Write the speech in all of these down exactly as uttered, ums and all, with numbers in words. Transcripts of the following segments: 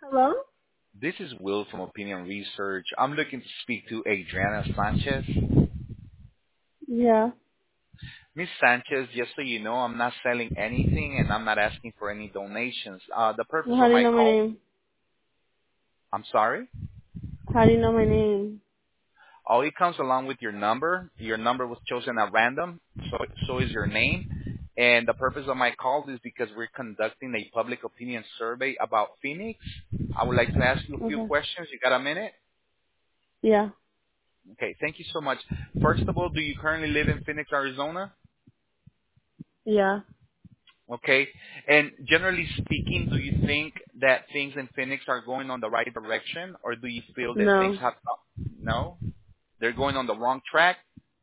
Hello? This is Will from Opinion Research. I'm looking to speak to Adriana Sanchez. Yeah. Miss Sanchez, just so you know, I'm not selling anything and I'm not asking for any donations. Uh, the purpose Well, how of do you my know my call, name? I'm sorry. How do you know my name? Oh, it comes along with your number. Your number was chosen at random, so so is your name. And the purpose of my call is because we're conducting a public opinion survey about Phoenix. I would like to ask you a few Okay. questions. You got a minute? Yeah. Okay, thank you so much. First of all, do you currently live in Phoenix, Arizona? Yeah. Okay. And generally speaking, do you think that things in Phoenix are going on the right direction, or do you feel that things No. have no? They're going on the wrong track.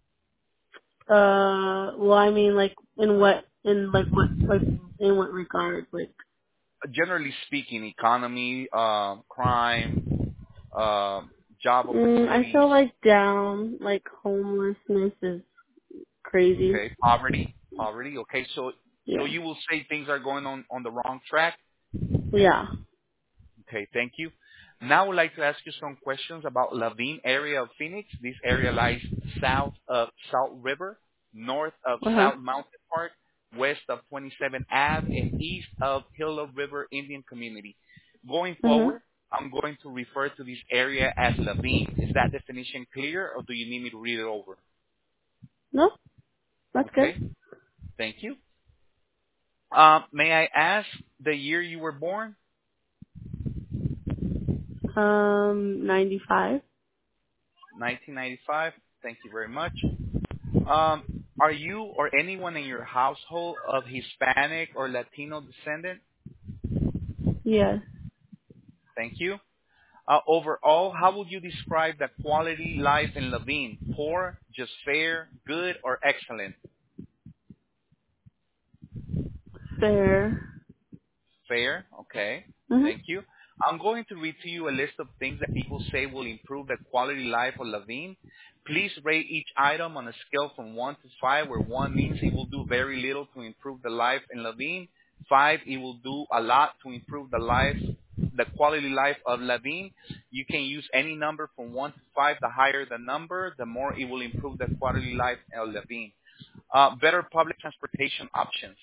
Uh, well, I mean, like, in what, in, like, what, like, in what regard? Like, Generally speaking, economy, uh, crime, uh, job mm, I opportunities, feel, like, down, like, homelessness is crazy. okay, poverty, poverty. Okay, so so Yeah. you will say things are going on on the wrong track. Yeah. Okay, thank you. Now I would like to ask you some questions about Laveen area of Phoenix. This area lies south of Salt River, north of Uh-huh. South Mountain Park, west of twenty-seventh Avenue, and east of Hilo River Indian Community. Going Uh-huh. forward, I'm going to refer to this area as Laveen. Is that definition clear, or do you need me to read it over? No, that's good. Okay, thank you. Um, may I ask the year you were born? Um, ninety-five? nineteen ninety-five. Thank you very much. Um, are you or anyone in your household of Hispanic or Latino descendant? Yes. Thank you. Uh, overall, how would you describe the quality life in Levine? Poor, just fair, good, or excellent? Fair. Fair. Okay. Mm-hmm. Thank you. I'm going to read to you a list of things that people say will improve the quality life of Levine. Please rate each item on a scale from one to five, where one means it will do very little to improve the life in Levine. Five, it will do a lot to improve the life, the quality life of Levine. You can use any number from one to five. The higher the number, the more it will improve the quality life of Levine. Uh, better public transportation options.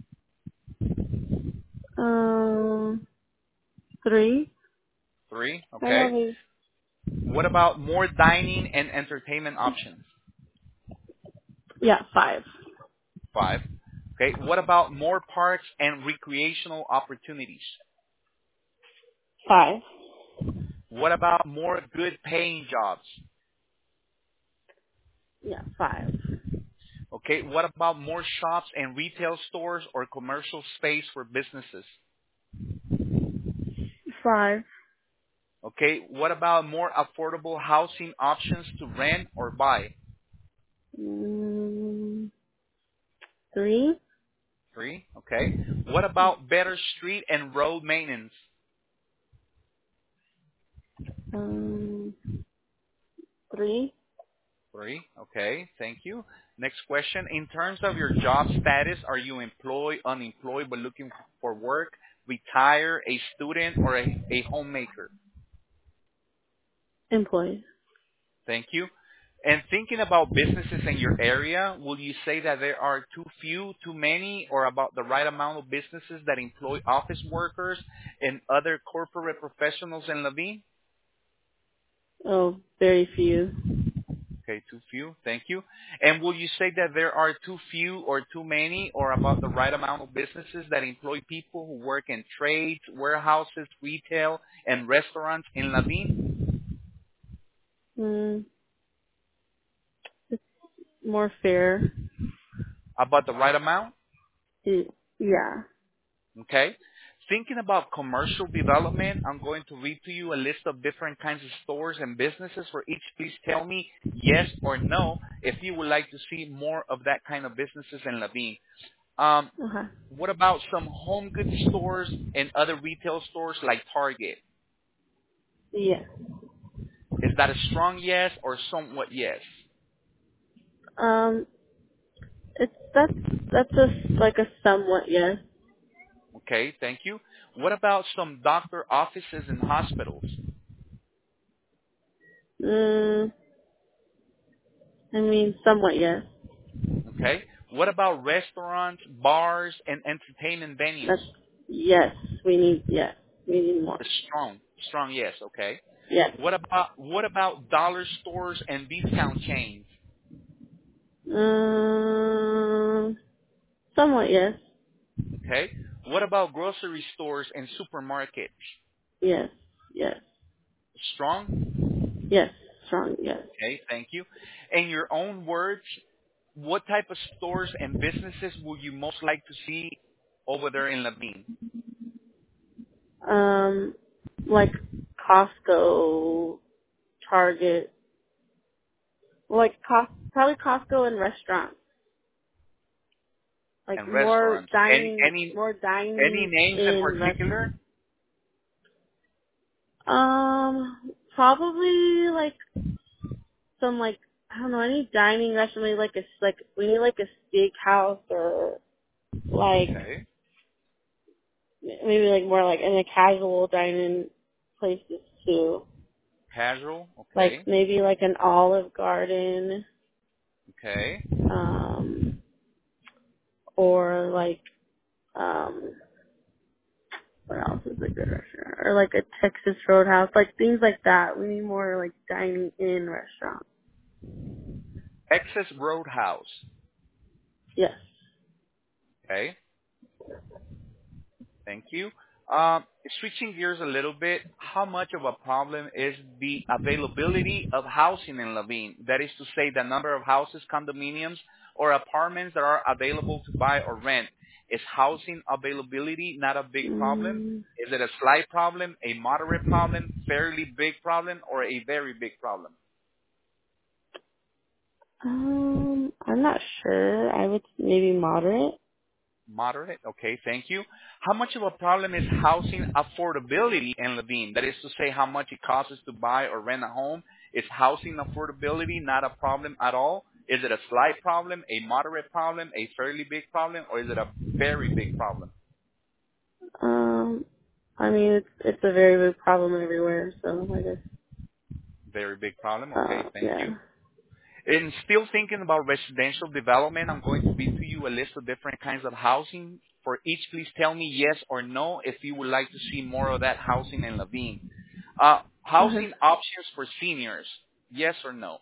Um, three? Three. I know Okay. these. What about more dining and entertainment options? Yeah, five. Five. Okay. What about more parks and recreational opportunities? Five. What about more good paying jobs? Yeah, five. Okay. What about more shops and retail stores or commercial space for businesses? Five. Okay. What about more affordable housing options to rent or buy? Mm, three. Three. Okay. What about better street and road maintenance? Um, three. Three. Okay. Thank you. Next question. In terms of your job status, are you employed, unemployed, but looking for work, retire, a student, or a, a homemaker? Employees. Thank you. And thinking about businesses in your area, will you say that there are too few, too many, or about the right amount of businesses that employ office workers and other corporate professionals in Levine? Oh, very few. Okay, too few. Thank you. And will you say that there are too few or too many or about the right amount of businesses that employ people who work in trades, warehouses, retail, and restaurants in Laveen? Mm, it's more fair. About the right amount? Y- Yeah. Okay. Thinking about commercial development, I'm going to read to you a list of different kinds of stores and businesses. For each, please tell me yes or no if you would like to see more of that kind of businesses in Laveen. Um, Okay. what about some home goods stores and other retail stores like Target? Yeah. Is that a strong yes or somewhat yes? Um, it's, that's, that's a, like a somewhat yes. Okay, thank you. What about some doctor offices and hospitals? Mm, I mean, somewhat yes. Okay. What about restaurants, bars, and entertainment venues? That's yes. We need yes. We need more. Strong, strong, yes. Okay. Yes. What about what about dollar stores and discount chains? Um, somewhat yes. Okay. What about grocery stores and supermarkets? Yes. Yes. Strong. Yes. Strong. Yes. Okay. Thank you. In your own words, what type of stores and businesses would you most like to see over there in Laveen? Um, like Costco, Target, like Cos probably Costco and restaurants. Like And more restaurants. Any dining, any more any dining names in in restaurants. particular? Um, probably like some like I don't know any dining restaurant. Maybe like a like we need like a steakhouse or like Okay. maybe like more like in a casual dining places too. Casual. Like Okay. maybe like an Olive Garden, Okay. um, or like um, what else is a good restaurant? Or like a Texas Roadhouse, like things like that. We need more like dining in restaurants. Texas Roadhouse. Yes. Okay. Thank you. Um, switching gears a little bit, how much of a problem is the availability of housing in Laveen? That is to say, the number of houses, condominiums, or apartments that are available to buy or rent. Is housing availability not a big problem? Mm, Is it a slight problem, a moderate problem, fairly big problem, or a very big problem? um, I'm not sure. I would maybe moderate. Moderate. Okay, thank you. How much of a problem is housing affordability in Levine? That is to say, how much it costs us to buy or rent a home. Is housing affordability not a problem at all? Is it a slight problem, a moderate problem, a fairly big problem, or is it a very big problem? Um, I mean it's it's a very big problem everywhere. So I guess. Very big problem. Okay, Uh, thank yeah. you. And still thinking about residential development, I'm going to read to you a list of different kinds of housing. For each, please tell me yes or no if you would like to see more of that housing in Levine. Uh, Okay. housing options for seniors, yes or no?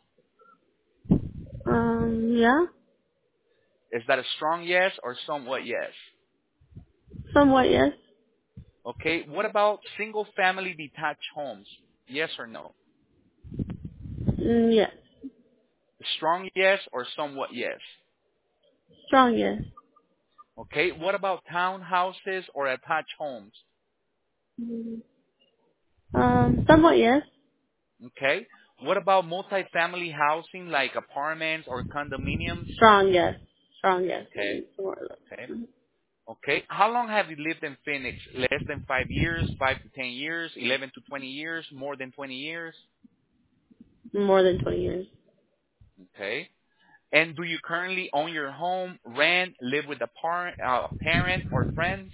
Um, yeah. Is that a strong yes or somewhat yes? Somewhat yes. Okay, what about single family detached homes, yes or no? Mm, yes. Strong yes or somewhat yes? Strong yes. Okay, what about townhouses or attached homes? Mm, Um, somewhat yes. Okay. What about multifamily housing like apartments or condominiums? Strong yes. Strong yes. We Okay. need some more of Okay. those. Okay. How long have you lived in Phoenix? Less than five years, five to ten years, eleven to twenty years, more than twenty years? More than twenty years. Okay. And do you currently own your home, rent, live with a par- uh, parent or friends?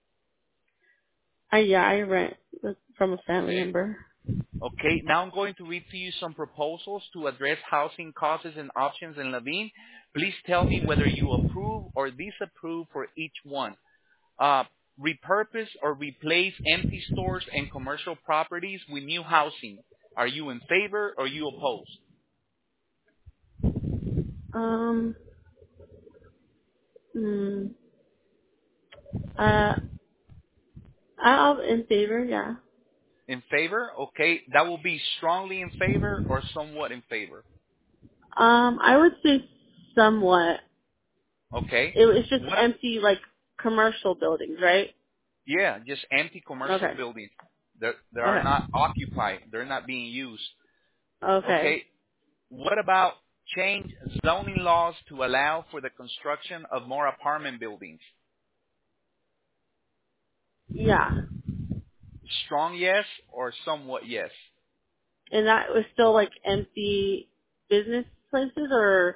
I yeah, I rent with- from a family Okay. member. Okay, now I'm going to read to you some proposals to address housing causes and options in Levine. Please tell me whether you approve or disapprove for each one. Uh, repurpose or replace empty stores and commercial properties with new housing. Are you in favor or you opposed? Um, hmm, uh, I'm in favor. Yeah. In favor? Okay, that will be strongly in favor or somewhat in favor. Um, I would say somewhat. Okay. It, it's just What? empty, like commercial buildings, right? Yeah, just empty commercial Okay. buildings. They they are Okay. not occupied. They're not being used. Okay. Okay. What about change zoning laws to allow for the construction of more apartment buildings? Yeah. Strong yes or somewhat yes? And that was still like empty business places, or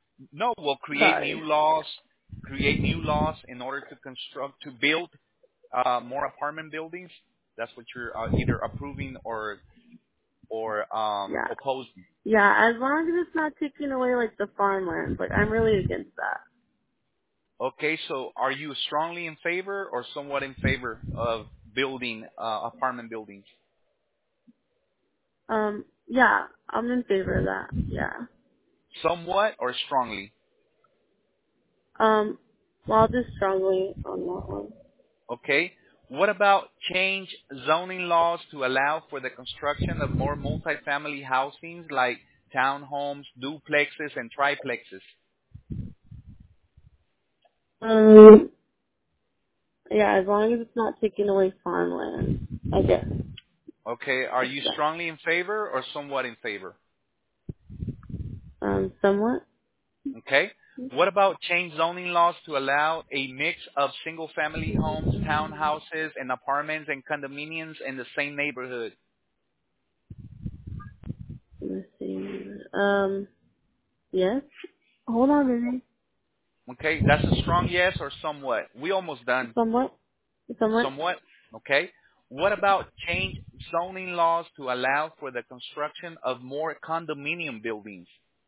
No, we'll create sorry. new laws, create new laws in order to construct, to build uh, more apartment buildings? That's what you're uh, either approving or or um, Yeah. opposing. Yeah, as long as it's not taking away like the farmland. Like I'm really against that. Okay, so are you strongly in favor or somewhat in favor of building uh, apartment buildings? Um, yeah, I'm in favor of that. Yeah. Somewhat or strongly? Um, well, I'll just strongly on that one. Okay. What about change zoning laws to allow for the construction of more multifamily housings like townhomes, duplexes, and triplexes? Um, yeah, as long as it's not taking away farmland, I guess. Okay. Are That's you that. strongly in favor or somewhat in favor? Um, somewhat. Okay. What about change zoning laws to allow a mix of single-family homes, townhouses, and apartments and condominiums in the same neighborhood? Let's see. Um, yes. Hold on, baby. Okay. That's a strong yes or somewhat? We almost done. Somewhat. Somewhat. Somewhat. Okay. What about change zoning laws to allow for the construction of more condominium buildings?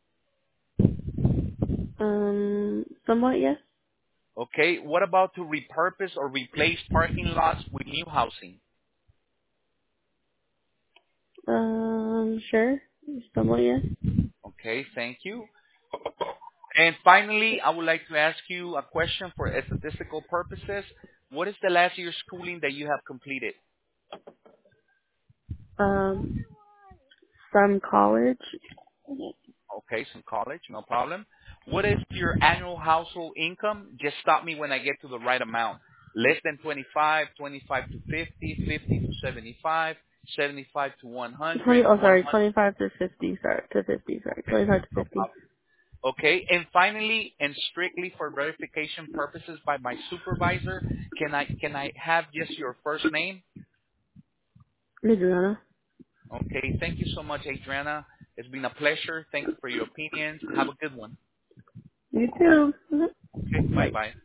Um, somewhat yes. Okay. What about to repurpose or replace parking lots with new housing? Um, sure. Somewhat yes. Okay. Thank you. And finally, I would like to ask you a question for statistical purposes. What is the last year schooling that you have completed? Um, from college. Okay, some college, no problem. What is your annual household income? Just stop me when I get to the right amount. Less than twenty-five, twenty-five to fifty, fifty to seventy-five, seventy-five to Twenty. one hundred, Oh, one sorry. hundred. Twenty-five to fifty. Sorry, to fifty. Sorry, Okay, twenty-five to no fifty. problem. Okay, and finally, and strictly for verification purposes by my supervisor, can I can I have just your first name? Adriana. Okay, thank you so much, Adriana. It's been a pleasure. Thank you for your opinions. Have a good one. You too. Okay, Bye. bye-bye.